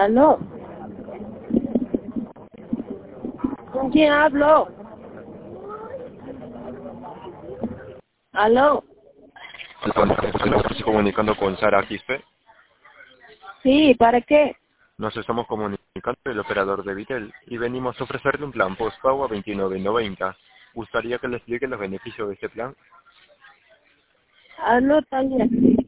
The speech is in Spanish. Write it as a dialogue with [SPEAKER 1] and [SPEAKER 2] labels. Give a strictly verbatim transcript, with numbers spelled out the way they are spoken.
[SPEAKER 1] ¿Aló? ¿Con quién hablo? ¿Aló?
[SPEAKER 2] Estoy comunicando con Sara Quispe.
[SPEAKER 1] Sí, ¿para qué?
[SPEAKER 2] Nos estamos comunicando con el operador de Vitel y venimos a ofrecerle un plan postpago a veintinueve noventa. ¿Gustaría que le explique los beneficios de este plan?
[SPEAKER 1] Anótale aquí.